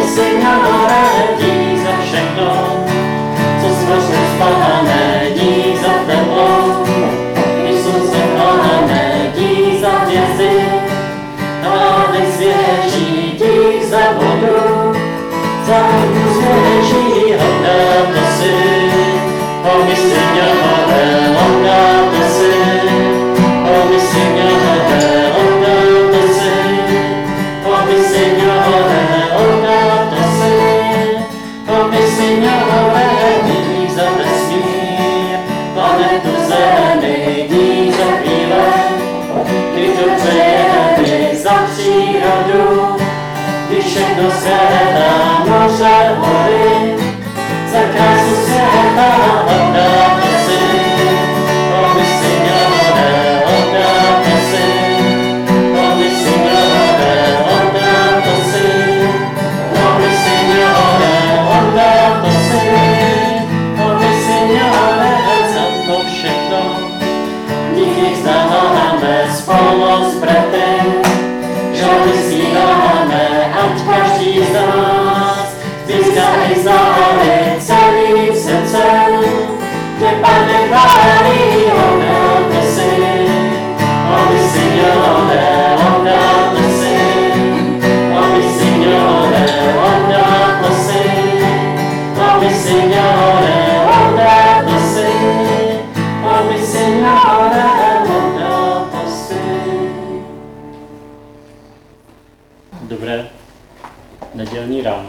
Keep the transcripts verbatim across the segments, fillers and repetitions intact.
Signore, dík za všechno, co stvořil Pane, dík za tebou. Když slunce plane, dík za hvězdy, hlavy svěží, dík za vodu, za vodu svěží, hodná to si, o mi Signore, hodná to si, o mi Signore, hodná to si, o mi Signore, hodná to si, o mi Signore, dík za vesmír, planetu Zemi, dík za chvíle, když dobře mi za přírodu, když všechno světá, moře, hory, za krásu světa, hodná to si, o mi Signore, hodná to si, o mi Signore, hodná to si, o mi Signore, hodná to si, o mi Signore, za to všechno, díky vzdáváme spolu s braty, že vysíláme, ať každý z nás získá i záry celým srdcem, kde Pane chválí, hodná to si, o mi Signore, hodná to si, o mi Signore, hodná to si, o mi Signore, hodná to si, o mi Signore, hodná to si. Dobré nedělní ráno.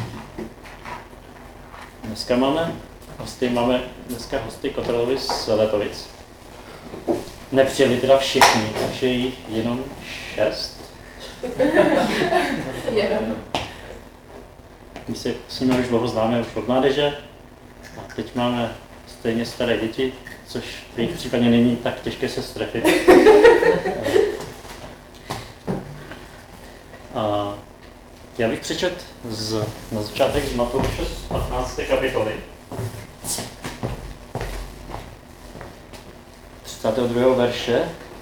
Dneska máme hosty, máme dneska hosty Kotrlovi z Letovic. Nepřijeli teda všichni, takže jich jenom šest. My si s nimi už dlouho známe, už od mládeže. A teď máme stejně staré děti, což v jejich případě není tak těžké se strefit. A já bych přečetl z, na začátek z Matouše z patnácté kapitoly. třicátého druhého verše.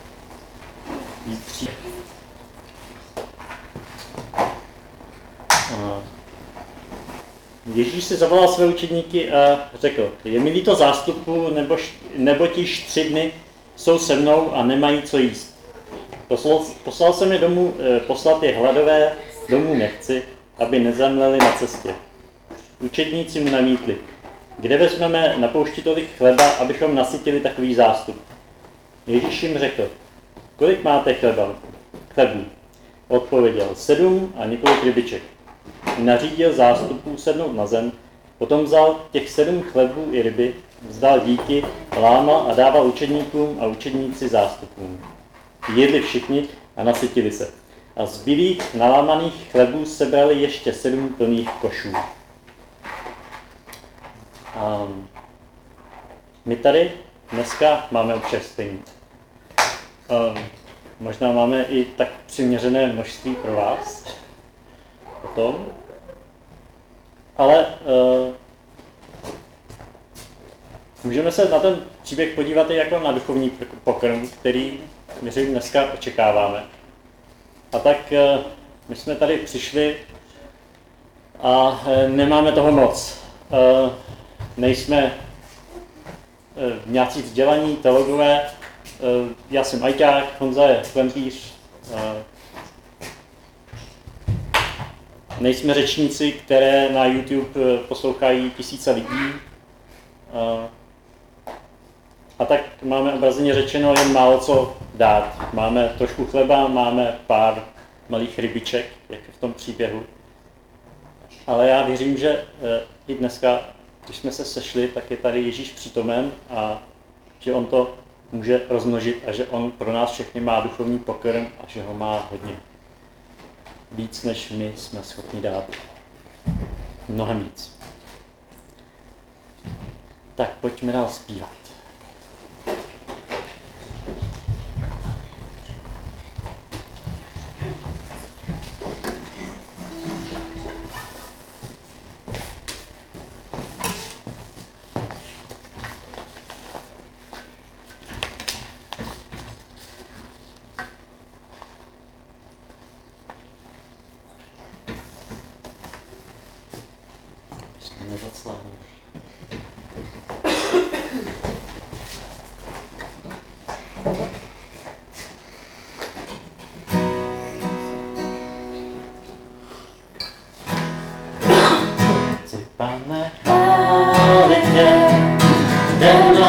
Ježíš si zavolal své učedníky a řekl, je mi líto zástupu, nebo, nebo tiž tři dny jsou se mnou a nemají co jíst. Poslal, poslal jsem je domů, poslat je hladové, domů nechci, aby nezemleli na cestě. Učedníci mu namítli, kde vezmeme na poušti tolik chleba, abychom nasytili takový zástup. Ježíš jim řekl, kolik máte chleba? Chlebů? Odpověděl, sedm a několik rybiček. Nařídil zástupu sednout na zem, potom vzal těch sedm chlebů i ryby, vzdal díky, lámal a dával učedníkům a učedníci zástupům. Jedli všichni a nasytili se. A zbylých nalámaných chlebů sebrali ještě sedm plných košů. Um, my tady dneska máme občerstvení. Um, možná máme i tak přiměřené množství pro vás. Potom. Ale uh, můžeme se na ten příběh podívat i jako na duchovní pokrm, který my dneska očekáváme. A tak uh, my jsme tady přišli a uh, nemáme toho moc. Uh, nejsme uh, nějací vzdělaní teologové. Uh, já jsem ajťák, Honza je klempíř. Uh, nejsme řečníci, které na YouTube poslouchají tisíce lidí. Uh, a tak máme obrazně řečeno jen málo co dát. Máme trošku chleba, máme pár malých rybiček, jak v tom příběhu. Ale já věřím, že i dneska, když jsme se sešli, tak je tady Ježíš přítomen a že on to může rozmnožit a že on pro nás všechny má duchovní pokrm a že ho má hodně. Víc, než my jsme schopni dát. Mnohem víc. Tak pojďme dál zpívat.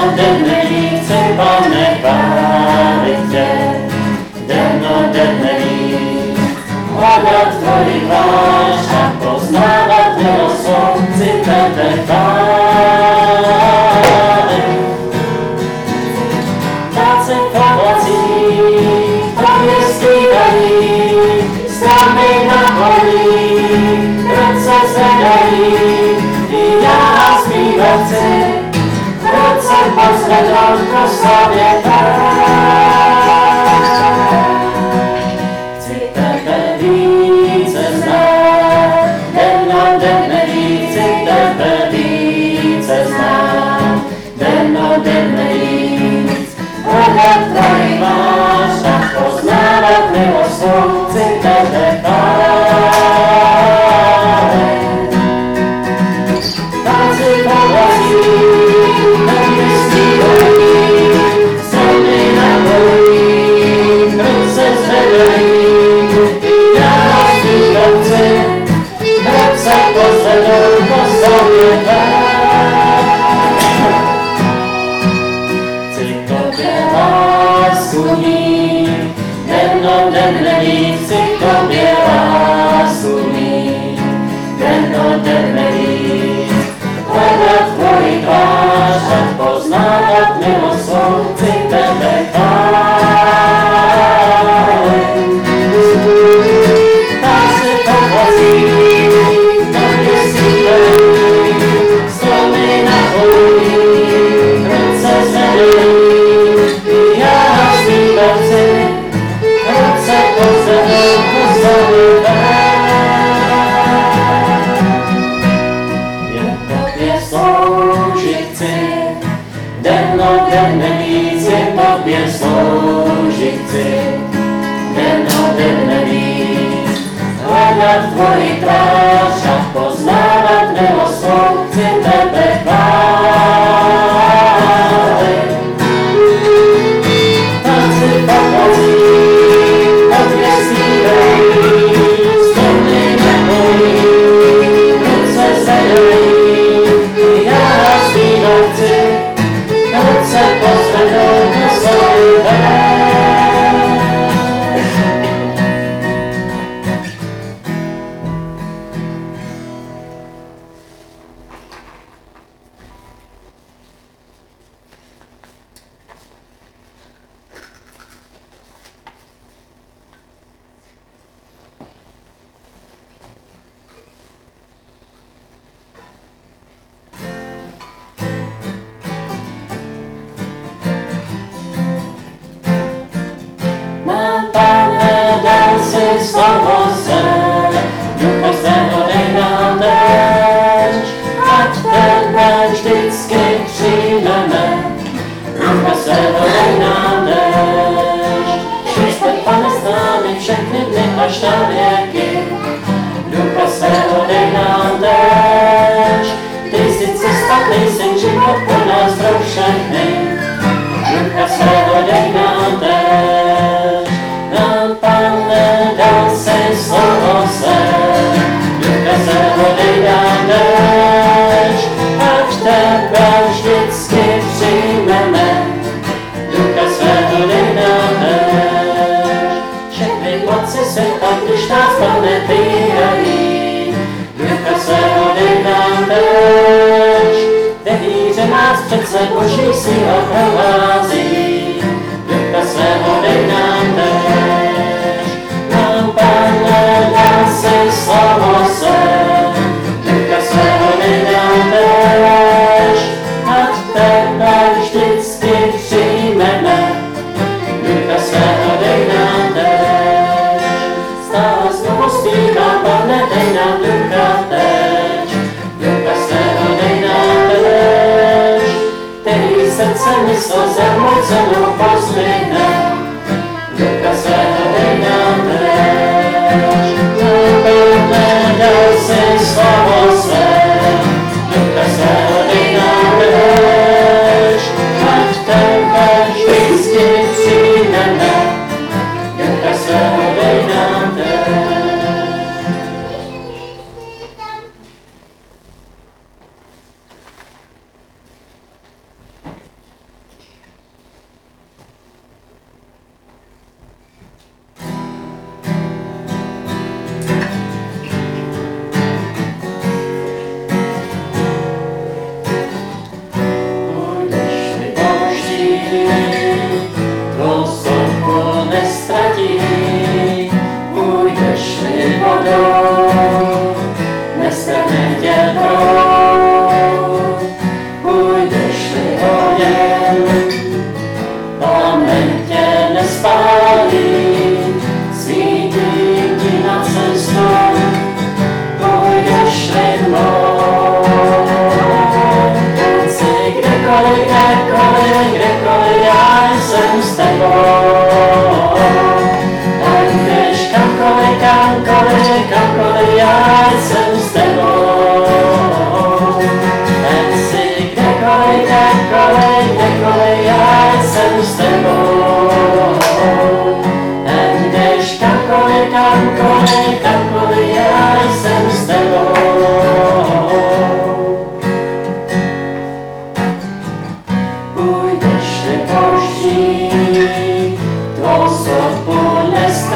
denne víc, Pane, chválit tě, denno denne víc. Hledat tvoji tvář a poznávat milost svou, chci tebe chválit. Ptáci v oblacích, tobě zpívají, stromy na polích, ruce zvedají, i já zpívat chci, ruce pozvednout k oslavě tak. Chci tebe více znát, denno denne víc, chci tebe více znát, denno denne víc. Hledat tvoji tvář a poznávat milost svou, chci tebe chválit. Ptáci v oblacích, tobě zpívají, stromy na polích, ruce zvedají, i já zpívat chci, ruce pozvednout k oslavě tak. Chci k tobě lásku mít, denno denne víc, chci k tobě lásku mít, denno denne víc. Hledat tvoji tvář a poznávat milost svou, chci tebe chválit. Ptáci v oblacích, tobě zpívají, stromy na polích, ruce zvedají, i já zpívat chci, ruce pozvednout k oslavě tak. Jen tobě sloužit chci, denno denne víc, jen tobě sloužit chci, denno denne víc. Hledat tvoji tvář a poznávat milost svou, chci tebe chválit. Ptáci v oblacích, tobě zpívají, stromy na polích, ruce zvedají, i já zpívat chci, ruce pozvednout k oslavě tak. Nám, Pane, dal si slovo se, Ducha svého dej nám déšť, ať tebe vždycky přijmeme. Ducha svého dej nám déšť, Kriste, Pane, s námi všechny dny až na věky. Ducha svého dej nám déšť, ty jsi cesta, ty jsi život pro nás pro všechny. Ducha svého dej nám déšť, nám, Pane, dal si slovo se. Ducha svého dej nám déšť, ať tebe vždycky přijmeme. Ducha svého dej nám déšť, všechny moci světa, když nás, Pane, týrají. Ducha svého dej nám déšť, ve víře nás přece Boží síla provází. Ducha svého dej nám déšť, nám, Pane, dal si slovo se. Ducha svého dej nám déšť, ať tebe vždycky přijmeme. Ducha svého dej nám déšť, stále znovu zpívám, Pane, dej nám ducha teď. Ducha svého dej nám déšť, který srdce mysl zarmucenou pozdvihne. Ducha svého dej nám déšť, Pane, dal si slovo své. Ducha svého dej nám déšť, ať tebe vždycky přijmeme. Ducha svého dej nám déšť.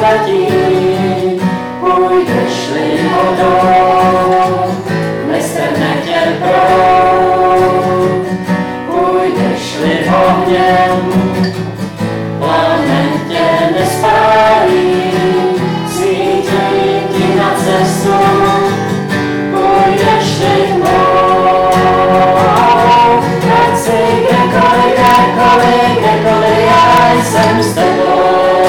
ztratí, půjdeš-li vodou, nestrhne tě proud, půjdeš-li ohněm, plamen tě nespálí, svítí ti na cestu, půjdeš-li tmou, ať si kdekoliv, kdekoliv, kdekoliv, já jsem s tebou.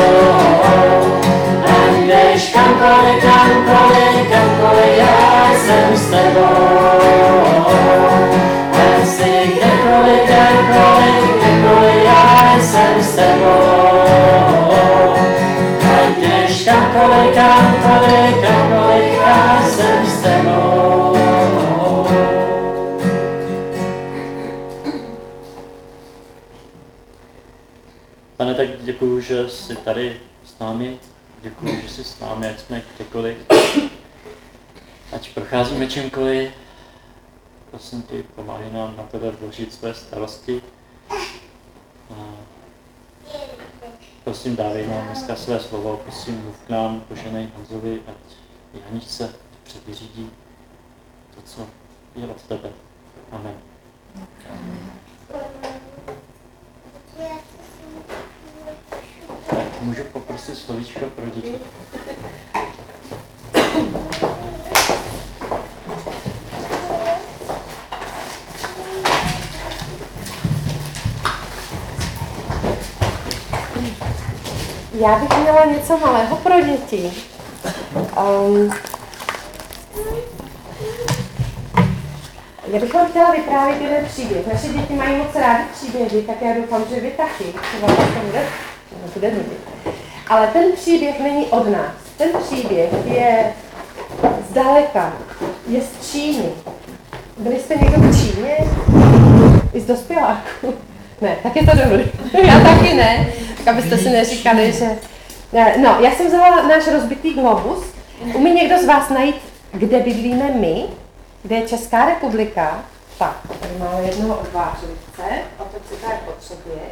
Ať jdeš kamkoliv, kamkoliv, kamkoliv, já jsem s tebou. Ať si kdekoliv, kdekoliv, kdekoliv, já jsem s tebou. Ať jdeš kamkoliv, kamkoliv, kamkoliv, já jsem s tebou. Pane, tak děkuju, že jsi tady s námi. Děkuju, že jsi s námi, ať jsme kdekoliv. Ať procházíme čímkoliv. Prosím tě, pomáhej nám na tebe vložit své starosti. A prosím, dávej nám dneska své slovo. Prosím, mluv k nám, poženej Honzovi, ať Janičce předvyřídí to, co je od tebe. Amen. Tak, můžu poprosit slovíčko pro děti? Já bych měla něco malého pro děti. Um, já bych vám chtěla vyprávět jeden příběh. Naše děti mají moc rádi příběhy, tak já doufám, že vy taky. Třeba vás to bude, bude mluvit. Ale ten příběh není od nás. Ten příběh je zdaleka, je z Číny. Byli jste někdo v Číně? I z dospěláků? Ne, tak je to dobrý. Já taky ne, tak abyste si neříkali, že... No, já jsem vzala náš rozbitý globus. Umí někdo z vás najít, kde bydlíme my? Kde je Česká republika? Tak, tady máme jednoho odvážlice. Otoč si tady potřebuješ.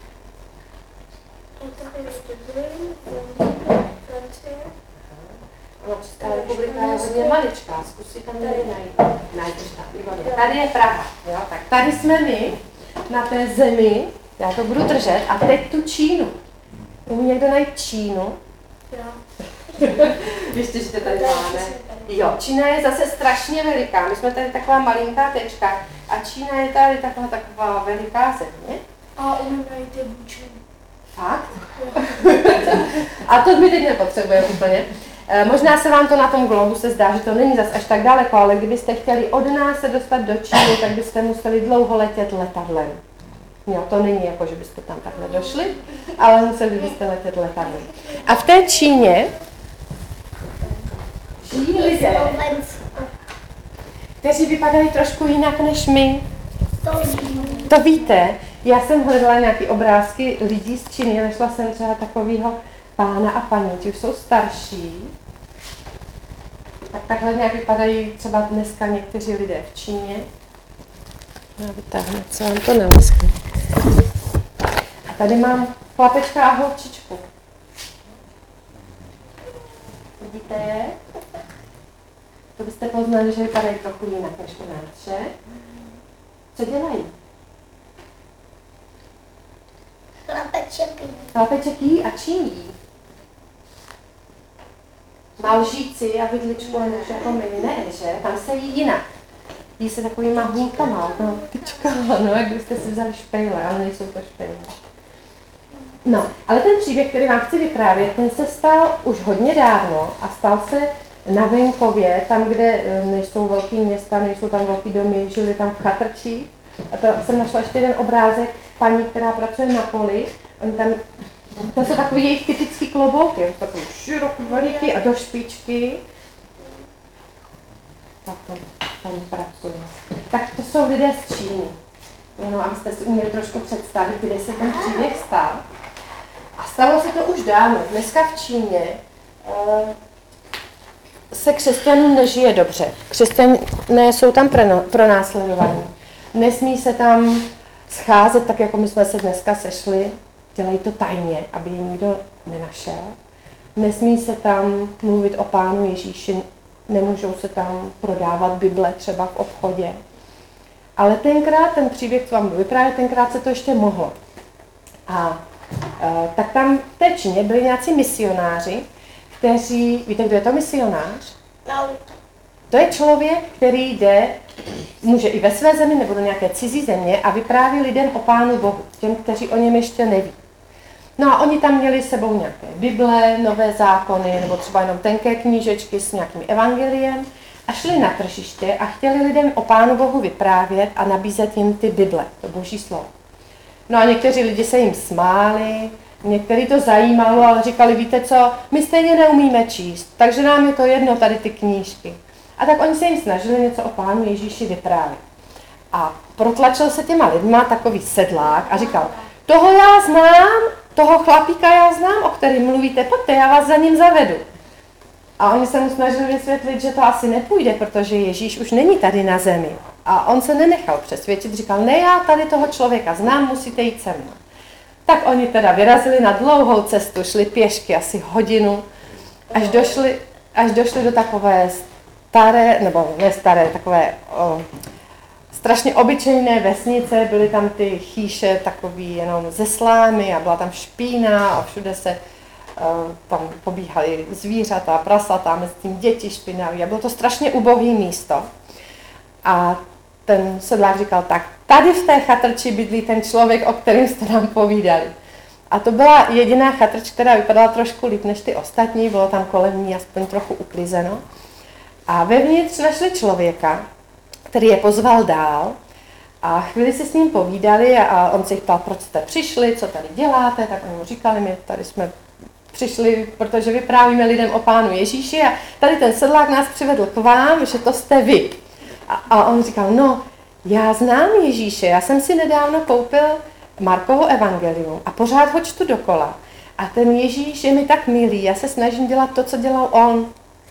No, Česká republika je hodně maličká, zkusí tam tady najít. Najdeš tam, výborně. Tady je Praha, jo? Tak tady jsme my, na té zemi, já to budu držet, a teď tu Čínu. Umí někdo najít Čínu? Jo. Ještě, že tady máme. Jo, Čína je zase strašně veliká, my jsme tady taková malinká tečka a Čína je tady taková, taková veliká země. A umím najít je bučen. Fakt? A to my teď nepotřebujeme úplně. E, možná se vám to na tom globuse zdá, že to není zas až tak daleko, ale kdybyste chtěli od nás se dostat do Číny, tak byste museli dlouho letět letadlem. Jo, to není jako, že byste tam takhle došli, ale museli byste letět letadlem. A v té Číně žijí lidé, kteří vypadají trošku jinak než my. To víte, já jsem hledala nějaké obrázky lidí z Číny, našla jsem třeba takového pána a paní, ti už jsou starší. Tak takhle nějak vypadají třeba dneska někteří lidé v Číně. Já vytáhnu, co vám to naleskne. A tady mám chlapečka a holčičku. Vidíte je? To byste poznali, že vypadají trochu jinak než u nás, že? Co dělají? Chlapeček. Chlapeček jí a čím jí? Má lžíci a vidličku a než jako my, ne, že? Tam se jí jinak. Jí se takovýma hůlkama, no, tyčka, no, jak byste si vzali špejle, ale nejsou to špejle. No, ale ten příběh, který vám chci vyprávět, ten se stal už hodně dávno a stal se na venkově, tam, kde nejsou velký města, nejsou tam velký domy, žili tam v chatrčích. A to jsem našla ještě jeden obrázek paní, která pracuje na poli. Oni tam, to jsou takový jejich typický klobouky, takový široký, veliký a do špičky. Tak tam, tam pracuje. Tak to jsou lidé z Číny. No, abyste si uměli trošku představit, kde se ten příběh stal. A stalo se to už dávno. Dneska v Číně uh, se křesťanům nežije dobře. Křesťané jsou tam pronásledovaní. Nesmí se tam scházet tak, jako my jsme se dneska sešli. Dělají to tajně, aby je nikdo nenašel. nesmí se tam mluvit o Pánu Ježíši, nemůžou se tam prodávat Bible třeba v obchodě. Ale tenkrát, ten příběh, co vám vyprávět, tenkrát se to ještě mohlo. A e, tak tam v té Číně byli nějací misionáři, kteří, víte, kdo je to misionář? No. To je člověk, který jde, může i ve své zemi nebo do nějaké cizí země a vypráví lidem o Pánu Bohu, těm, kteří o něm ještě neví. No a oni tam měli s sebou nějaké Bible, nové zákony nebo třeba jenom tenké knížečky s nějakým evangeliem a šli na tržiště a chtěli lidem o Pánu Bohu vyprávět a nabízet jim ty Bible, to Boží slovo. No a někteří lidi se jim smáli, některý to zajímalo, ale říkali, víte co, my stejně neumíme číst, takže nám je to jedno tady ty knížky. A tak oni se jim snažili něco o Pánu Ježíši vyprávět. A protlačil se těma lidma takový sedlák a říkal, toho já znám, toho chlapíka já znám, o kterém mluvíte, pojďte, já vás za ním zavedu. A oni se mu snažili vysvětlit, že to asi nepůjde, protože Ježíš už není tady na zemi. A on se nenechal přesvědčit, říkal, ne, já tady toho člověka znám, musíte jít se mnou. Tak oni teda vyrazili na dlouhou cestu, šli pěšky asi hodinu, až došli, až došli do takové staré, nebo ne staré, takové o, strašně obyčejné vesnice, byly tam ty chýše takový jenom ze slámy a byla tam špína a všude se uh, tam pobíhaly zvířata, prasata, mezi tím děti špinaví a bylo to strašně ubohý místo. A ten sedlák říkal, tak tady v té chatrči bydlí ten člověk, o kterém jste nám povídali. A to byla jediná chatrč, která vypadala trošku líp než ty ostatní, bylo tam kolem ní aspoň trochu uklizeno. A vevnitř našli člověka, který je pozval dál a chvíli si s ním povídali a on se jich ptal, proč jste přišli, co tady děláte, tak oni mu říkali, my tady jsme přišli, protože vyprávíme lidem o Pánu Ježíši a tady ten sedlák nás přivedl k vám, že to jste vy. A, a on říkal, no, já znám Ježíše, já jsem si nedávno koupil Markovo evangelium a pořád ho čtu dokola. A ten Ježíš je mi tak milý, já se snažím dělat to, co dělal on.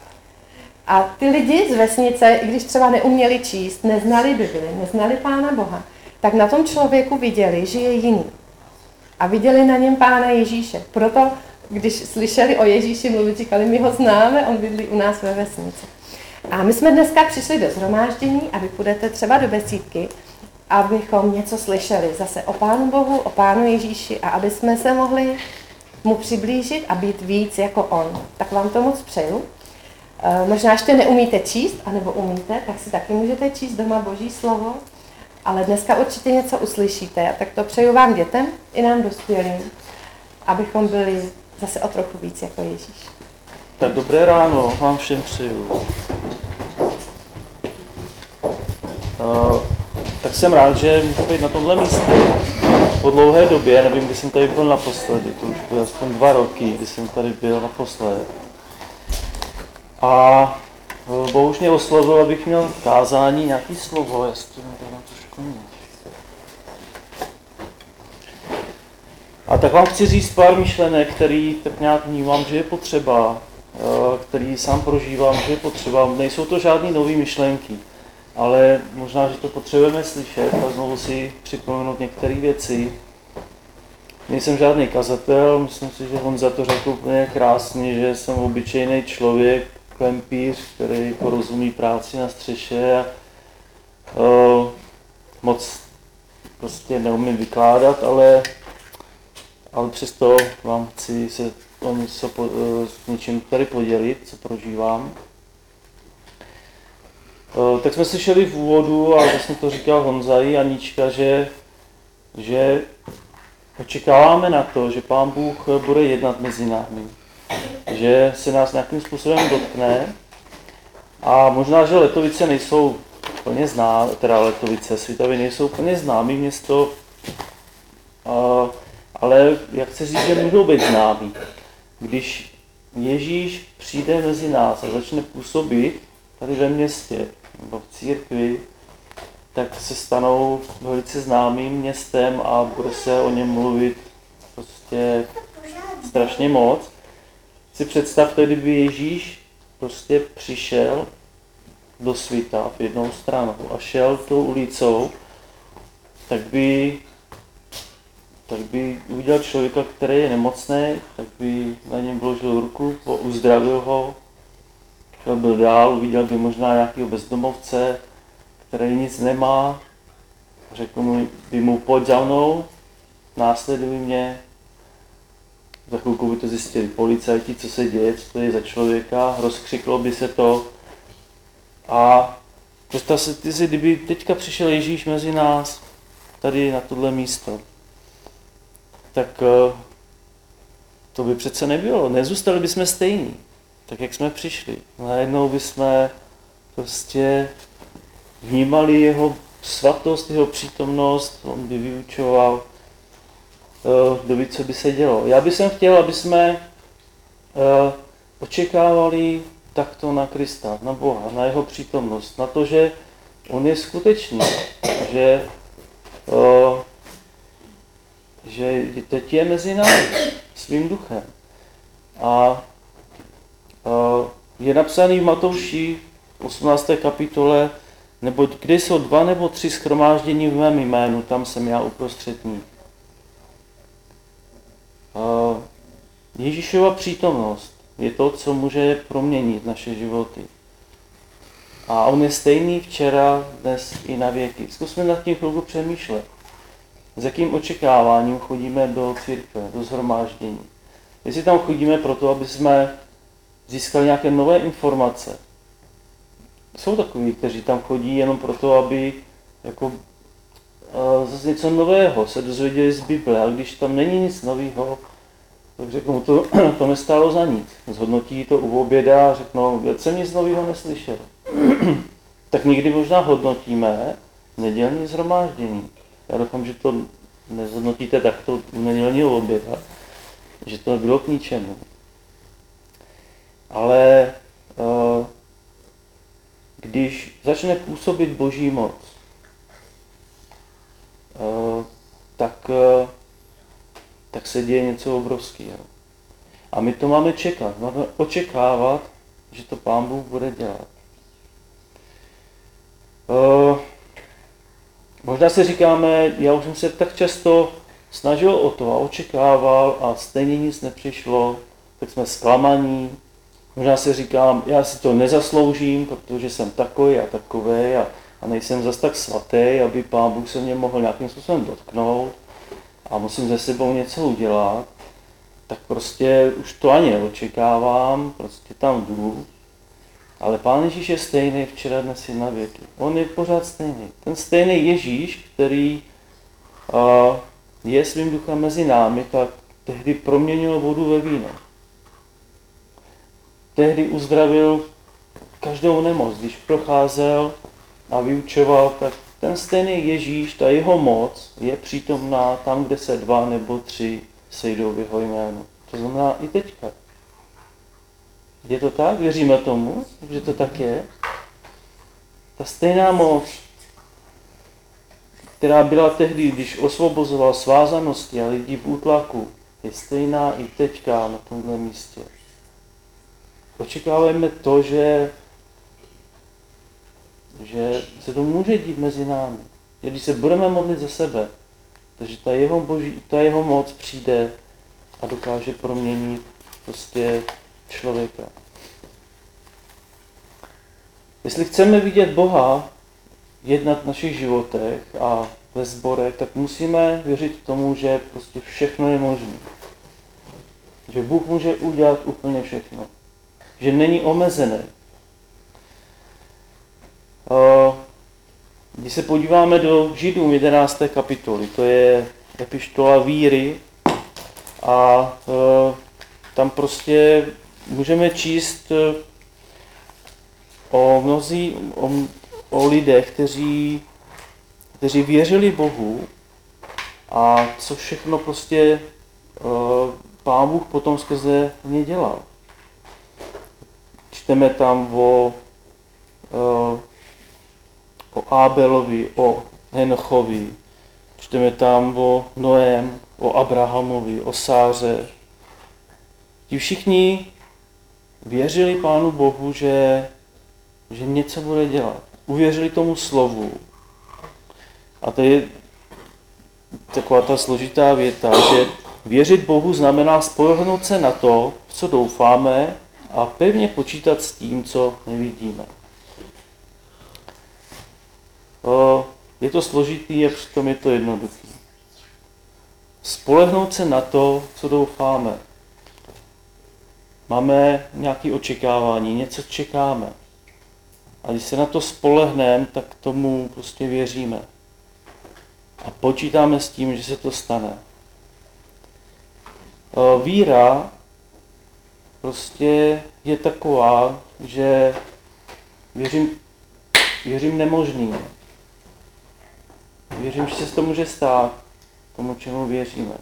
A ty lidi z vesnice, i když třeba neuměli číst, neznali Bibli, neznali Pána Boha, tak na tom člověku viděli, že je jiný. A viděli na něm Pána Ježíše. Proto, když slyšeli o Ježíši mluvit, říkali, my ho známe, on bydlí u nás ve vesnici. A my jsme dneska přišli do shromáždění a vy půjdete třeba do besídky, abychom něco slyšeli zase o Pánu Bohu, o Pánu Ježíši a aby jsme se mohli mu přiblížit a být víc jako on. Tak vám to moc přeju. E, možná ještě neumíte číst, anebo umíte, tak si taky můžete číst doma Boží slovo, ale dneska určitě něco uslyšíte. A tak to přeju vám dětem i nám dospělým, abychom byli zase o trochu víc jako Ježíš. Tak dobré ráno, vám všem přeju. Uh, tak jsem rád, že můžu být na tomhle místě. Po dlouhé době, nevím, kdy jsem tady byl naposledy, to už bylo aspoň dva roky, kdy jsem tady byl naposledy. A uh, Bůh už mě oslovil, abych měl v kázání nějaký slovo, jestli mi to na trošku mít. A tak vám chci říct pár myšlenek, který tak nějak vnímám, že je potřeba, který sám prožívám, že je potřeba. Nejsou to žádné nové myšlenky, ale možná, že to potřebujeme slyšet a znovu si připomenout některé věci. Nejsem žádný kazatel, myslím si, že Honza to řekl úplně krásně, že jsem obyčejný člověk, klempíř, který porozumí práci na střeše a uh, moc prostě neumím vykládat, ale, ale přesto vám chci se o něco po, s něčím tady podělit, co prožívám. Tak jsme slyšeli v úvodu, a vlastně to říkal Honza i Anička, že, že očekáváme na to, že Pán Bůh bude jednat mezi námi, že se nás nějakým způsobem dotkne a možná, že Letovice nejsou úplně známé, teda Letovice, Svitavy nejsou úplně známé město, ale jak chci říct, že můžou být známí. Když Ježíš přijde mezi nás a začne působit tady ve městě nebo v církvi, tak se stanou velice známým městem a bude se o něm mluvit prostě strašně moc. Si představte, kdyby Ježíš prostě přišel do světa v jednou stranu a šel tou ulicou, tak by tak by uviděl člověka, který je nemocný, tak by na na něm vložil ruku, uzdravil ho, šel byl dál, uviděl by možná nějakého bezdomovce, který nic nemá, řekl mu, by mu pojď za mnou, následuj mě. Za chvilku by to zjistili policajti, co se děje, co to je za člověka, rozkřiklo by se to. A představ si, ty si, kdyby teďka přišel Ježíš mezi nás, tady na tohle místo, tak to by přece nebylo. Nezůstali bychom stejní, tak jak jsme přišli. Najednou bychom prostě vnímali jeho svatost, jeho přítomnost, on by vyučoval, kdo ví, co by se dělo. Já bych chtěl, aby jsme očekávali takto na Krista, na Boha, na jeho přítomnost, na to, že on je skutečný, že, že teď je mezi námi svým duchem. A je napsaný v Matouši osmnácté kapitole, nebo kde jsou dva nebo tři shromáždění v mém jménu, tam jsem já uprostřed nich. Ježíšova přítomnost je to, co může proměnit naše životy. A on je stejný včera, dnes i na věky. Zkusme nad tím chvilku přemýšlet. S jakým očekáváním chodíme do církve, do shromáždění. Jestli tam chodíme proto, aby jsme získali nějaké nové informace. Jsou takoví, kteří tam chodí jenom proto, aby jako, uh, zase něco nového se dozvěděli z Bible. A když tam není nic nového, tak řeknou, to, to nestálo za nic. Zhodnotí to u oběda a řeknou, já jsem nic nového neslyšel. Tak někdy možná hodnotíme nedělní shromáždění. Já doufám, že to nezhodnotíte takto u nedělního oběda, že to bylo k ničemu. Ale uh, když začne působit Boží moc, uh, tak, uh, tak se děje něco obrovského. A my to máme čekat, máme očekávat, že to Pán Bůh bude dělat. Uh, možná si říkáme, já už jsem se tak často snažil o to a očekával a stejně nic nepřišlo, tak jsme zklamaní. Možná si říkám, já si to nezasloužím, protože jsem takový a takovej a, a nejsem zas tak svatý, aby Pán Bůh se mě mohl nějakým způsobem dotknout a musím ze sebou něco udělat. Tak prostě už to ani neočekávám, prostě tam jdu. Ale Pán Ježíš je stejný včera, dnes i na věky. On je pořád stejný. Ten stejný Ježíš, který uh, je svým duchem mezi námi, tak tehdy proměnil vodu ve víno. Tehdy uzdravil každou nemoc, když procházel a vyučoval, tak ten stejný Ježíš, ta jeho moc je přítomná tam, kde se dva nebo tři sejdou v jeho jménu. To znamená i teďka. Je to tak? Věříme tomu, že to tak je? Ta stejná moc, která byla tehdy, když osvobozoval svázanosti a lidi v útlaku, je stejná i teďka na tomhle místě. Očekáváme to, že, že se to může dít mezi námi. Když se budeme modlit za sebe, takže ta jeho, boží, ta jeho moc přijde a dokáže proměnit prostě člověka. Jestli chceme vidět Boha jednat v našich životech a ve sborech, tak musíme věřit tomu, že prostě všechno je možné. Že Bůh může udělat úplně všechno. Že není omezený. Když se podíváme do Židům jedenácté kapitoly, to je epištola víry a tam prostě můžeme číst o mnozí, o, o lidech, kteří, kteří věřili Bohu a co všechno prostě Pán Bůh potom skrze ně dělal. Čteme tam o, o Ábelovi, o Henochovi, čteme tam o Noém, o Abrahamovi, o Sáře. Ti všichni věřili Pánu Bohu, že, že něco bude dělat. Uvěřili tomu slovu. A to je taková ta složitá věta, že věřit Bohu znamená spolehnout se na to, v co doufáme, a pevně počítat s tím, co nevidíme. Je to složitý a přitom je to jednoduchý. Spolehnout se na to, co doufáme. Máme nějaké očekávání, něco čekáme. A když se na to spolehneme, tak tomu prostě věříme. A počítáme s tím, že se to stane. Víra prostě je taková, že věřím, věřím nemožným. Věřím, že se to může stát, tomu, čemu věříme.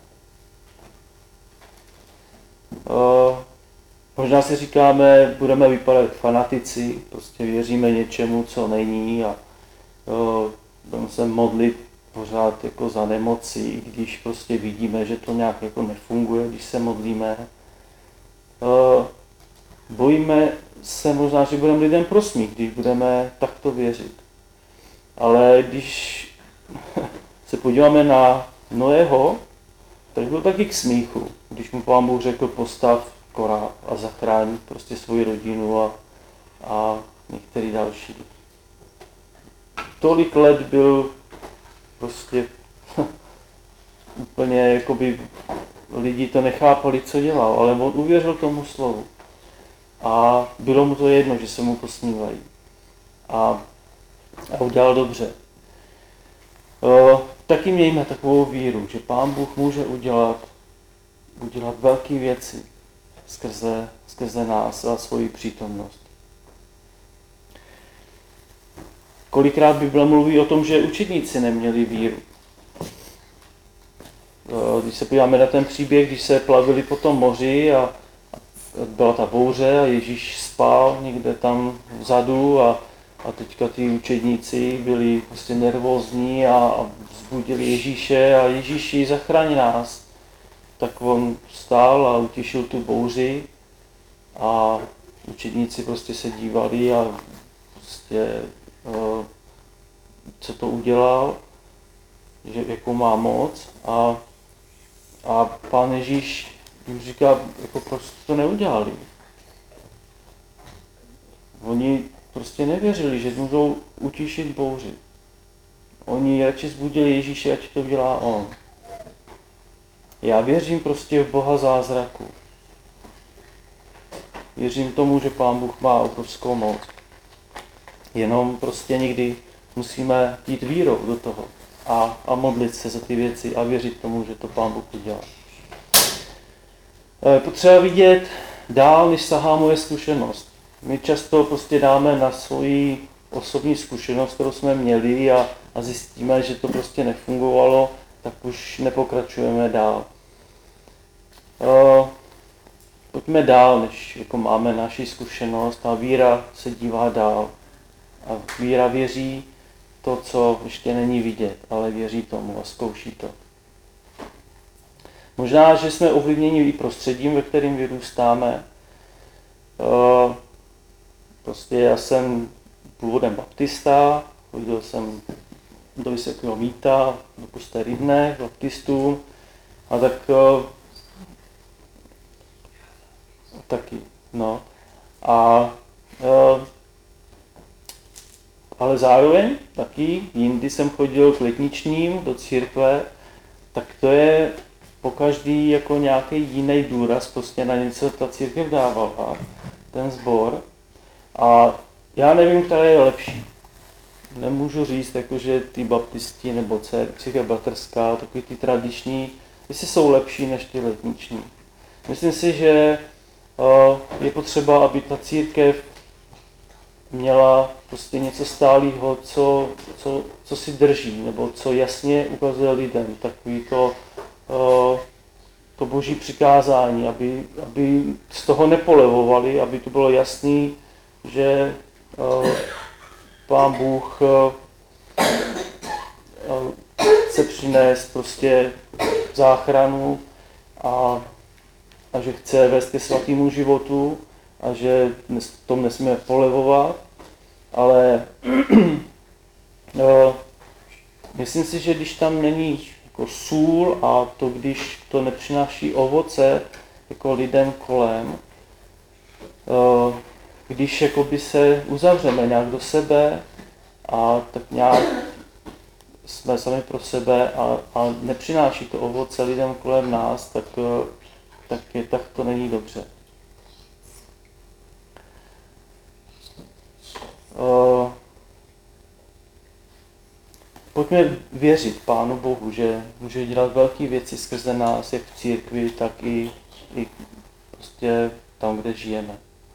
Uh, možná si říkáme, budeme vypadat fanatici, prostě věříme něčemu, co není, a uh, budeme se modlit pořád jako za nemoci, i když prostě vidíme, že to nějak jako nefunguje, když se modlíme. Uh, bojíme se možná, že budeme lidem prosmích, když budeme takto věřit. Ale když se podíváme na Noého, tak byl taky k smíchu, když mu Pán Bůh řekl postav koráb a zachránit prostě svoji rodinu a, a některý další. Tolik let byl prostě úplně jakoby lidi to nechápali, co dělal, ale on uvěřil tomu slovu. A bylo mu to jedno, že se mu posmívají. A, a udělal dobře. Uh, taky mějme takovou víru, že Pán Bůh může udělat, udělat velké věci skrze, skrze nás a svoji přítomnost. Kolikrát Bible mluví o tom, že učedníci neměli víru. Uh, když se podíváme na ten příběh, když se plavili po tom moři a, a byla ta bouře a Ježíš spal někde tam vzadu a A teďka ty učedníci byli prostě nervózní a, a vzbudili Ježíše a Ježíši zachrání nás. Tak on stál a utěšil tu bouři a učedníci prostě se dívali a prostě uh, co to udělal, že jakou má moc, a, a Pán Ježíš jim říká, jako prostě to neudělali. Oni prostě nevěřili, že můžou utišit bouři. Oni radši zbudili Ježíše, ať to dělá on. Já věřím prostě v Boha zázraku. Věřím tomu, že Pán Bůh má obrovskou moc. Jenom prostě někdy musíme jít vírou do toho a, a modlit se za ty věci a věřit tomu, že to Pán Bůh udělá. Je potřeba vidět dál, než sahá moje zkušenost. My často prostě dáme na svoji osobní zkušenost, kterou jsme měli, a, a zjistíme, že to prostě nefungovalo, tak už nepokračujeme dál. Uh, pojďme dál, než jako máme naši zkušenost, a víra se dívá dál. A víra věří to, co ještě není vidět, ale věří tomu a zkouší to. Možná, že jsme ovlivněni i prostředím, ve kterém vyrůstáme. Uh, prostě já jsem původem baptista, chodil jsem do Vysokého Mýta, do Pusté Rybné, baptistům, a tak uh, taky, no. A uh, ale zároveň taky jindy jsem chodil k letničním do církve, tak to je pokaždý jako nějaký jiný důraz prostě na něco ta církev dávala, ten sbor. A já nevím, která je lepší. Nemůžu říct, jakože ty baptisti nebo církev bratrská, takový ty tradiční, jestli jsou lepší než ty letniční. Myslím si, že uh, je potřeba, aby ta církev měla prostě něco stálého, co, co, co si drží, nebo co jasně ukazuje lidem, takový to, uh, to boží přikázání, aby, aby z toho nepolevovali, aby to bylo jasný, že uh, Pán Bůh uh, uh, chce přinést prostě záchranu a, a že chce vést ke svatému životu a že v tom nesmíme polevovat, ale uh, myslím si, že když tam není jako sůl a to, když to nepřináší ovoce jako lidem kolem, když jakoby se uzavřeme nějak do sebe a tak nějak jsme sami pro sebe a, a nepřináší to ovoce lidem kolem nás, tak, tak, je, tak to není dobře. Uh, pojďme věřit Pánu Bohu, že může dělat velké věci skrze nás, jak v církvi, tak i, i prostě tam, kde žijeme.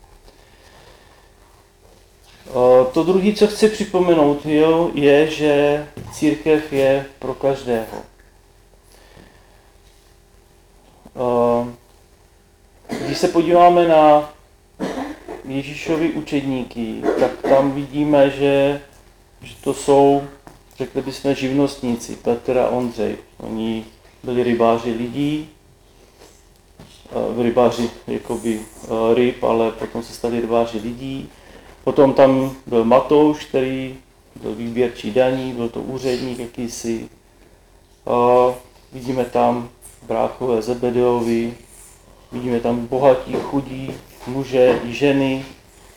Uh, to druhé, co chci připomenout, jo, je, že církev je pro každého. Uh, když se podíváme na Ježíšovi učedníky, tak tam vidíme, že, že to jsou, řekli bychom, živnostníci, Petr a Ondřej. Oni byli rybáři lidí, rybáři jakoby ryb, ale potom se stali rybáři lidí. Potom tam byl Matouš, který byl výběrčí daní, byl to úředník jakýsi. Vidíme tam bráchové Zebedeovi, vidíme tam bohatí, chudí, muže i ženy.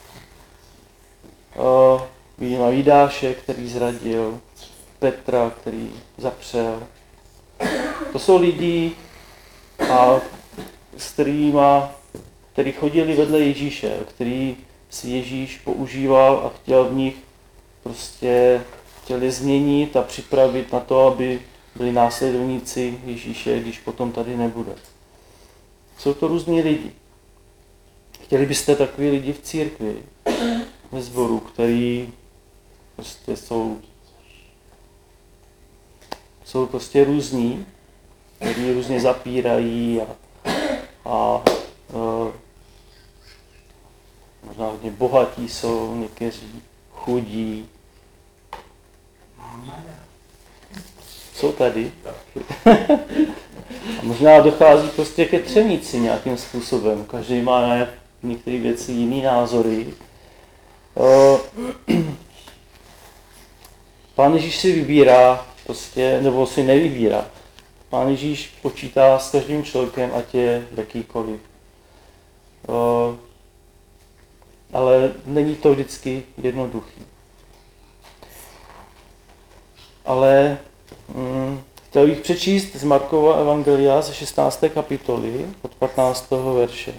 Uh, vidíme Jidáše, který zradil, Petra, který zapřel. To jsou lidi, a, s kterýma, který chodili vedle Ježíše, který si Ježíš používal a chtěl v nich prostě chtěli změnit a připravit na to, aby byli následovníci Ježíše, když potom tady nebude. Jsou to různí lidi. Chtěli byste takový lidi v církvi, ve sboru, který prostě jsou, jsou prostě různí, který různě zapírají a, a, a možná hodně bohatí jsou, někteří chudí. Jsou tady. A možná dochází prostě ke třenici nějakým způsobem. Každý má na některé věci jiný názory. Pán Ježíš si vybírá, prostě, nebo si nevybírá. Pán Ježíš počítá s každým člověkem, ať je jakýkoliv. Ale není to vždycky jednoduchý. Ale hm, chtěl bych přečíst z Markova evangelia ze šestnácté kapitoly od patnáctého verše.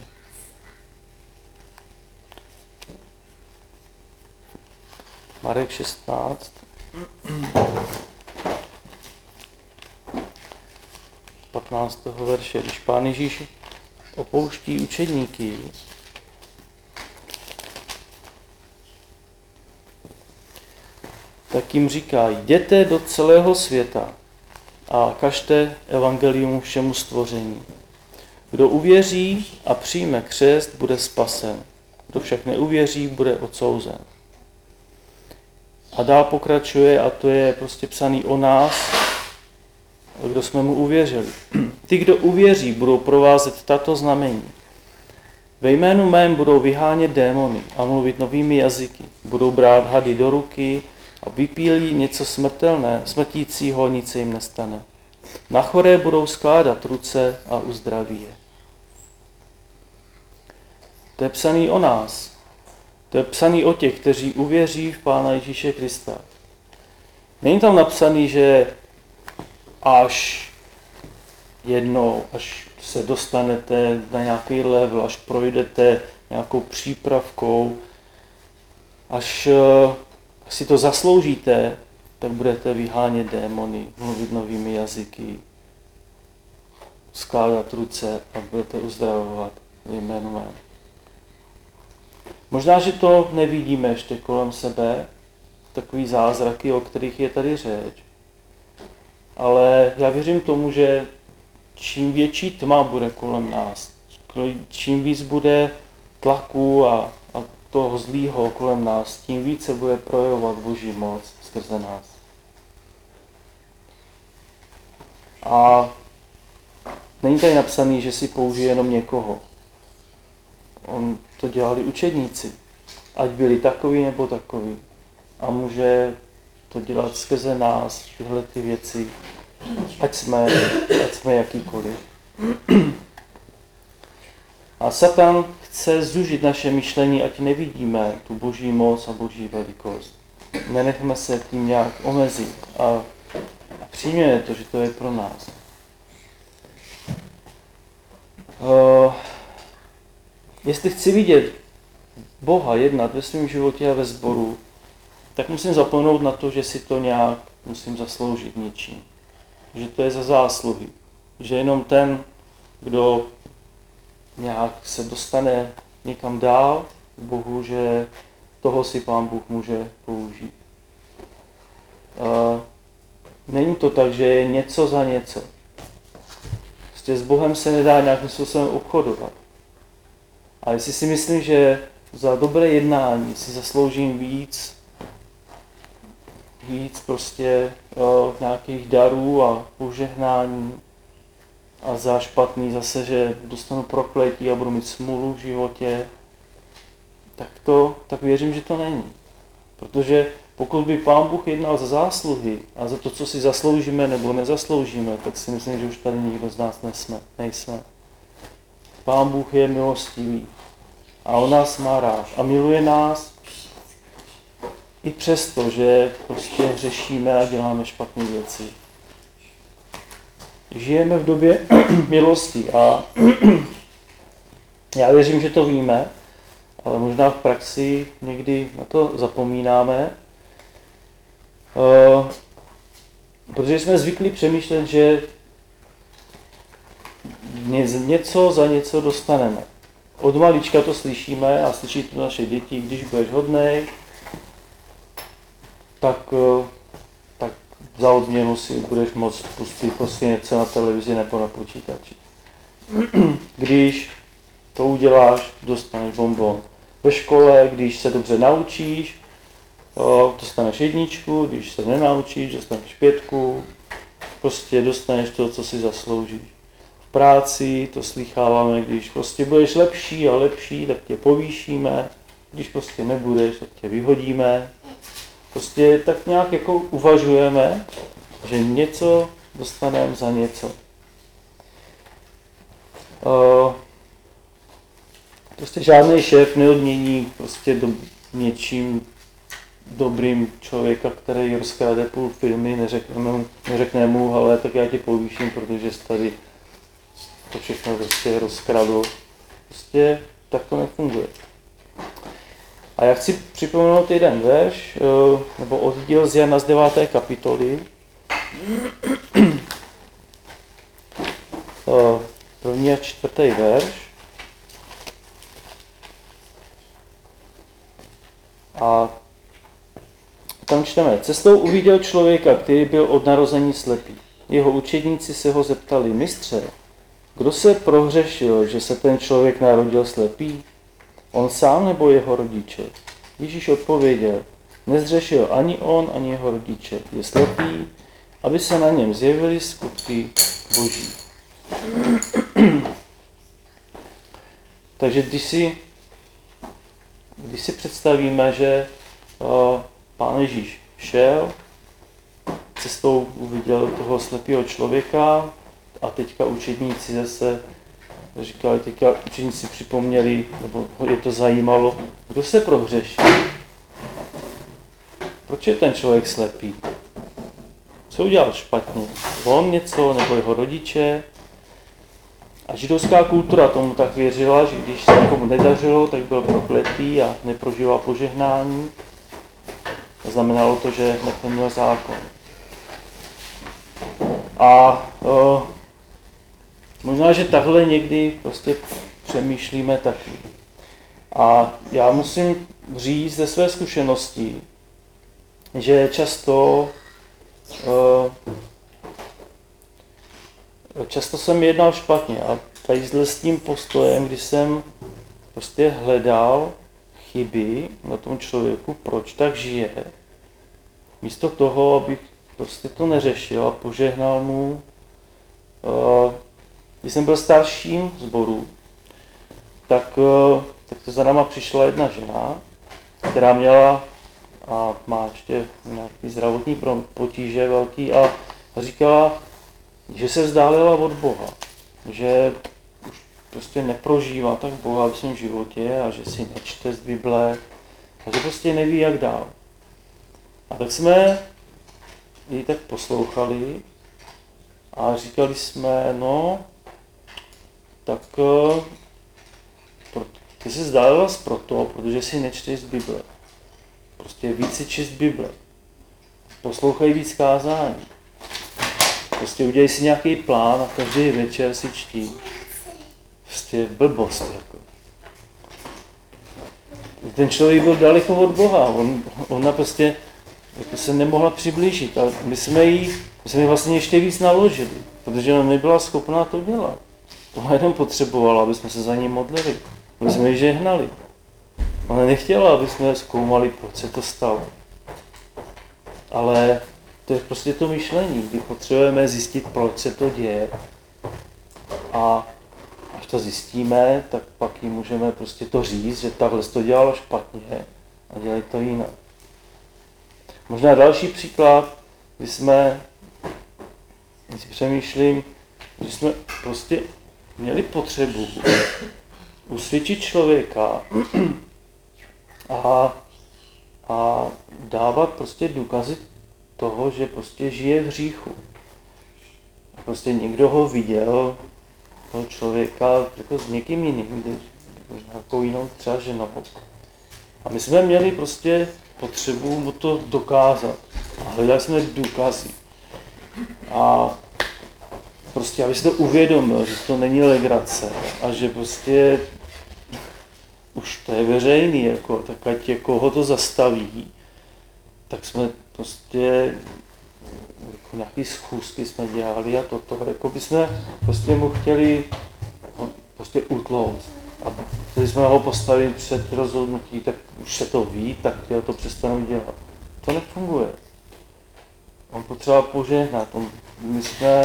Marek šestnáct. patnáctého verše. Když Pán Ježíš opouští učedníky, tak jim říká, jděte do celého světa a kažte evangelium všemu stvoření. Kdo uvěří a přijme křest, bude spasen. Kdo však neuvěří, bude odsouzen. A dál pokračuje, a to je prostě psaný o nás, kdo jsme mu uvěřili. Ty, kdo uvěří, budou provázet tato znamení. Ve jménu mém budou vyhánět démony a mluvit novými jazyky. Budou brát hady do ruky a vypílí něco smrtelné, smrtícího, nic se jim nestane. Na choré budou skládat ruce a uzdraví je. To je psaný o nás. To je psaný o těch, kteří uvěří v Pána Ježíše Krista. Není tam napsaný, že až jednou, až se dostanete na nějaký level, až projdete nějakou přípravkou, až, až si to zasloužíte, tak budete vyhánět démony, mluvit novými jazyky, skládat ruce a budete uzdravovat jméno mé. Možná, že to nevidíme ještě kolem sebe, takový zázraky, o kterých je tady řeč. Ale já věřím tomu, že čím větší tma bude kolem nás, čím víc bude tlaku a, a toho zlýho kolem nás, tím více bude projevovat Boží moc skrze nás. A není tady napsaný, že si použije jenom někoho. On to dělali učedníci, ať byli takový nebo takový. A může to dělat skrze nás, tyhle ty věci, ať jsme, ať jsme jakýkoliv. A Satan chce zúžit naše myšlení, ať nevidíme tu boží moc a boží velikost. Nenechme se tím nějak omezit a, a přijměme to, že to je pro nás. Uh, jestli chci vidět Boha jednat ve svém životě a ve sboru, tak musím zapomenout na to, že si to nějak musím zasloužit něčím. Že to je za zásluhy. Že jenom ten, kdo nějak se dostane někam dál k Bohu, že toho si Pán Bůh může použít. Uh, není to tak, že je něco za něco. Prostě s Bohem se nedá nějakým způsobem obchodovat. A jestli si myslím, že za dobré jednání si zasloužím víc, víc prostě uh, nějakých darů a požehnání, a za špatný zase, že dostanu prokletí a budu mít smůlu v životě, tak to, tak věřím, že to není. Protože pokud by Pán Bůh jednal za zásluhy a za to, co si zasloužíme nebo nezasloužíme, tak si myslím, že už tady nikdo z nás nesme, nejsme. Pán Bůh je milostivý a on nás má rád a miluje nás i přesto, že prostě hřešíme a děláme špatné věci. Žijeme v době milosti a já věřím, že to víme, ale možná v praxi někdy na to zapomínáme, uh, protože jsme zvyklí přemýšlet, že něco za něco dostaneme. Od malička to slyšíme a slyší to naše děti, když budeš hodnej, tak uh, za odměnu si budeš moct pustit prostě něco na televizi nebo na počítači. Když to uděláš, dostaneš bonbon. Ve škole, když se dobře naučíš, dostaneš jedničku, když se nenaučíš, dostaneš pětku. Prostě dostaneš to, co si zasloužíš. V práci to slýcháváme, když prostě budeš lepší a lepší, tak tě povýšíme. Když prostě nebudeš, tak tě vyhodíme. Prostě tak nějak jako uvažujeme, že něco dostaneme za něco. Uh, prostě žádný šéf neodmění prostě do, něčím dobrým člověka, který rozkrade půl firmy, neřekne mu, neřekne mu, ale tak já tě povýším, protože jsi tady to všechno prostě rozkradl. Prostě tak to nefunguje. A já chci připomenout jeden verš, nebo oddíl z Jana z deváté kapitoly. První a čtvrtý verš. A tam čteme: Cestou uviděl člověka, který byl od narození slepý. Jeho učedníci se ho zeptali: Mistře, kdo se prohřešil, že se ten člověk narodil slepý? On sám nebo jeho rodiče? Ježíš odpověděl: Nezřešil ani on, ani jeho rodiče. Je slepý, aby se na něm zjevily skutky Boží. Takže když si, když si představíme, že uh, Pán Ježíš šel, cestou uviděl toho slepého člověka a teďka učedníci zase říkali, teďka učeníci připomněli, nebo je to zajímalo, kdo se prohřešil? Proč je ten člověk slepý? Co udělal špatně? On něco, nebo jeho rodiče? A židovská kultura tomu tak věřila, že když se někomu nedařilo, tak byl prokletý a neprožíval požehnání. Znamenalo to, že neplnil zákon. A o, možná, že takhle někdy prostě přemýšlíme taky. A já musím říct ze své zkušenosti, že často uh, často jsem jednal špatně a tady s tím postojem, kdy jsem prostě hledal chyby na tom člověku, proč tak žije, místo toho, abych prostě to neřešil a požehnal mu. Uh, když jsem byl starším sboru, tak, uh, tak to za náma přišla jedna žena, která měla a má ještě nějaký zdravotní potíže velký a říkala, že se vzdálila od Boha, že už prostě neprožívá tak Boha v svém životě a že si nečte z Bible a že prostě neví, jak dál. A tak jsme ji tak poslouchali a říkali jsme, no, tak ty se vzdálila proto, protože si nečteš z Bible. Prostě víc si číst Bible. Poslouchej víc kázání. Prostě udělej si nějaký plán a každý večer si čtí. Prostě blbost. Jako. Ten člověk byl daleko od Boha. On, ona prostě jako se nemohla přiblížit. A my jsme jí, my jsme jí vlastně ještě víc naložili, protože ona nebyla schopná to dělat. Ona jenom potřebovala, aby jsme se za ní modlili. My jsme ji žehnali. Ona nechtěla, aby jsme zkoumali, proč se to stalo. Ale to je prostě to myšlení, kdy potřebujeme zjistit, proč se to děje. A až to zjistíme, tak pak jí můžeme prostě to říct, že takhle to dělalo špatně a dělej to jinak. Možná další příklad, kdy jsme, když si přemýšlím, že jsme prostě měli potřebu usvědčit člověka a, a dávat prostě důkazy toho, že prostě žije v hříchu. A prostě někdo ho viděl, toho člověka, jako s někým jiným, s nějakou jinou třeba ženou. A my jsme měli prostě potřebu mu to dokázat. A hledali jsme důkazy. A prostě, aby si to uvědomil, že to není legrace a že prostě už to je veřejný, jako, tak ať jako ho to zastaví, tak jsme prostě jako nějaký schůzky jsme dělali a toto, jako by jsme prostě mu chtěli ho prostě utlouct. A když jsme ho postavili před rozhodnutí, tak už se to ví, tak já to přestanu dělat. To nefunguje. On potřeba požehnat, on, my jsme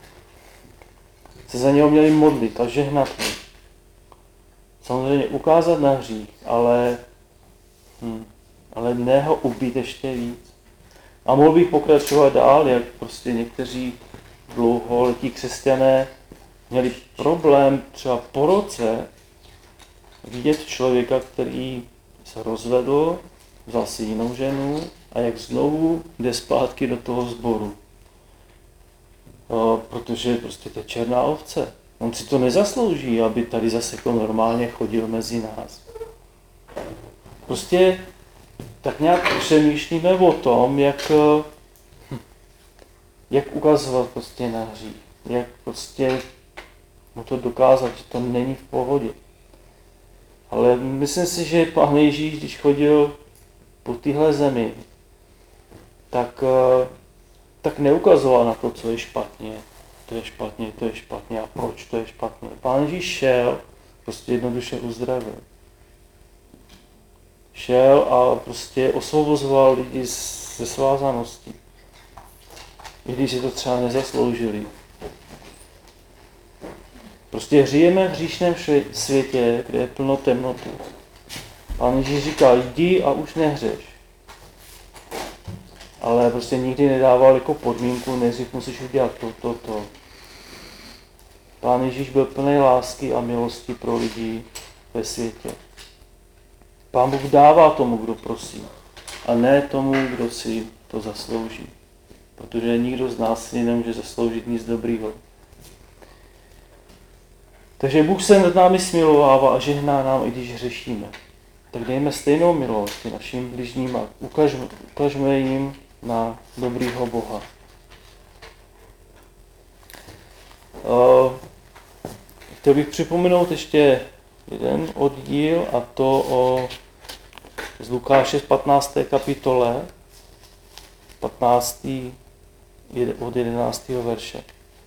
se za něho měli modlit a žehnat mu. Samozřejmě ukázat na hřích, ale, hm, ale ne ho ubít ještě víc. A mohl bych pokračovat dál, jak prostě někteří dlouholetí křesťané měli problém třeba po roce vidět člověka, který se rozvedl, vzal si jinou ženu a jak znovu jde zpátky do toho sboru. O, protože prostě to je černá ovce. On si to nezaslouží, aby tady zase jako normálně chodil mezi nás. Prostě tak nějak přemýšlíme o tom, jak, jak ukazovat prostě na hřích. Jak prostě mu to dokázat, že to není v pohodě. Ale myslím si, že Pán Ježíš, když chodil po téhle zemi, tak, tak neukazoval na to, co je špatně. To je špatně, to je špatně a proč to je špatně. Pán Ježíš šel, prostě jednoduše uzdravil. Šel a prostě osvobozoval lidi ze svázanosti. I když si to třeba nezasloužili. Prostě žijeme v hříšném světě, kde je plno temnoty. Pán Ježíš říká, jdi a už nehřeš. Ale prostě nikdy nedával jako podmínku, nejdřív musíš udělat to, to, to. Pán Ježíš byl plný lásky a milosti pro lidi ve světě. Pán Bůh dává tomu, kdo prosí, a ne tomu, kdo si to zaslouží. Protože nikdo z nás si nemůže zasloužit nic dobrýho. Takže Bůh se nad námi smilovává a žehná nám, i když hřešíme. Tak dejme stejnou milost našim bližním a ukažme, ukažme jim na dobrýho Boha. Uh, chtěl bych připomenout ještě jeden oddíl, a to o, z Lukáše z patnácté kapitole, patnáctý od jedenáctého verše.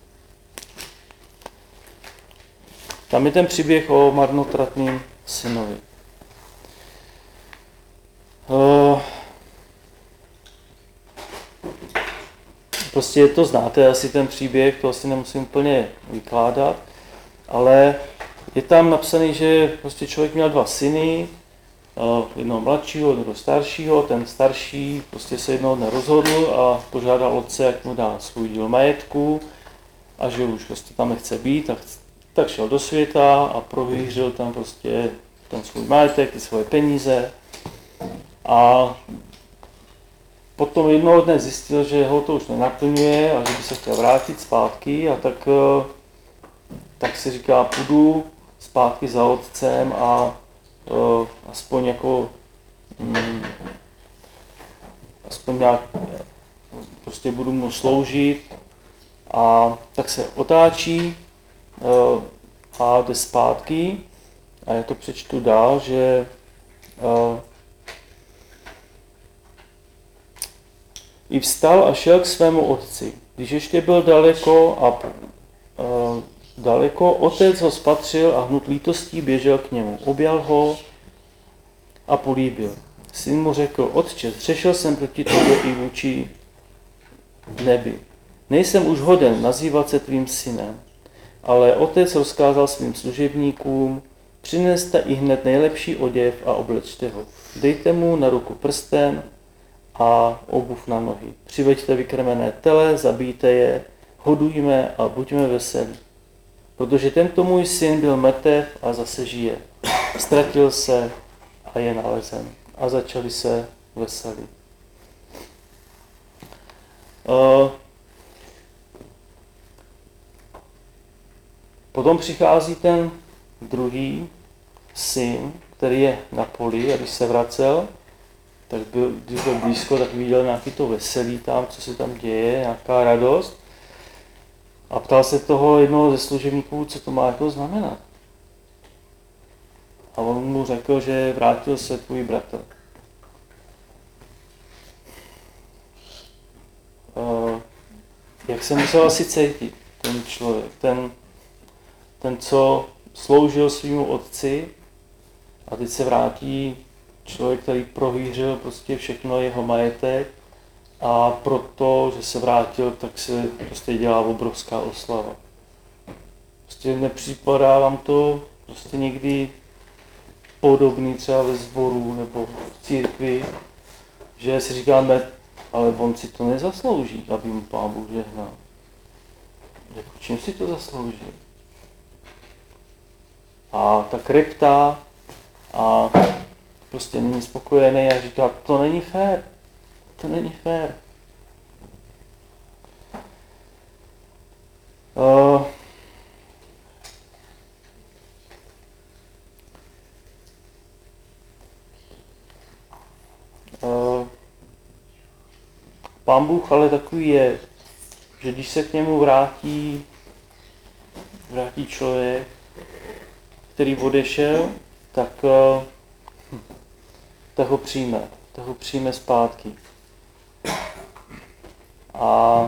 Tam je ten příběh o marnotratným synovi. Uh, prostě to znáte asi ten příběh, to asi nemusím úplně vykládat, ale je tam napsaný, že prostě člověk měl dva syny, jednoho mladšího, jednoho staršího, ten starší prostě se jednoho dne rozhodl a požádal otce, jak mu dá svůj díl majetku, a že už prostě tam nechce být, tak, tak šel do světa a prohýřil tam prostě ten svůj majetek, ty svoje peníze a potom jednoho dne zjistil, že ho to už nenaplňuje a že by se chtěl vrátit zpátky a tak, tak si říká, půjdu zpátky za otcem a uh, aspoň jako um, aspoň nějak prostě budu mu sloužit a tak se otáčí uh, a jde zpátky a já to přečtu dál, že uh, i vstal a šel k svému otci. Když ještě byl daleko a uh, daleko, otec ho spatřil a hnut lítostí běžel k němu. Objal ho a políbil. Syn mu řekl, otče, zřešil jsem proti tobě i vůči nebi. Nejsem už hoden nazývat se tvým synem. Ale otec rozkázal svým služebníkům, přineste i hned nejlepší oděv a oblečte ho. Dejte mu na ruku prsten a obuv na nohy. Přiveďte vykrmené tele, zabijte je, hodujme a buďme veselí. Protože tento můj syn byl mrtev a zase žije. Ztratil se a je nalezen. A začali se veselit. Uh, potom přichází ten druhý syn, který je na poli a když se vracel, tak byl, když byl blízko, tak viděl nějaký to veselí tam, co se tam děje, nějaká radost. A ptal se toho jednoho ze služebníků, co to má jako znamenat. A on mu řekl, že vrátil se tvůj bratr. Uh, jak se musel asi cítit ten člověk, ten, ten, co sloužil svýmu otci a teď se vrátí člověk, který prohýřil prostě všechno jeho majetek a proto, že se vrátil, tak se prostě dělá obrovská oslava. Prostě nepřipadá vám to prostě někdy podobný třeba ve sboru nebo v církvi, že si říkáme, ale on si to nezaslouží, aby mu Pán Bůh žehnal. Jako čím si to zaslouží? A tak reptá a prostě není spokojený a říká, to není fér. To není fér. Uh, uh, Pán Bůh ale takový je, že když se k němu vrátí, vrátí člověk, který odešel, tak, uh, tak ho přijme. Tak ho přijme zpátky. A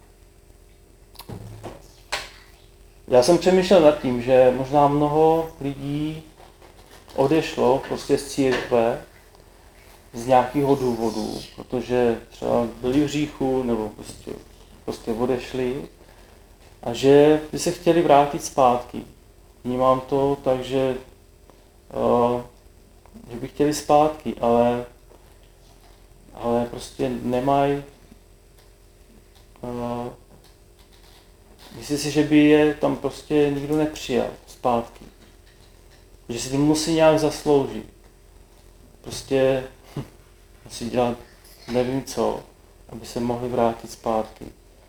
já jsem přemýšlel nad tím, že možná mnoho lidí odešlo prostě z církve z nějakého důvodu, protože třeba byli v hříchu nebo prostě, prostě odešli a že by se chtěli vrátit zpátky. Vnímám to tak, že, uh, že by chtěli zpátky, ale, ale prostě nemají. Uh, myslím si, že by je tam prostě nikdo nepřijal zpátky. Že si tím musí nějak zasloužit. Prostě musí dělat nevím co, aby se mohli vrátit zpátky.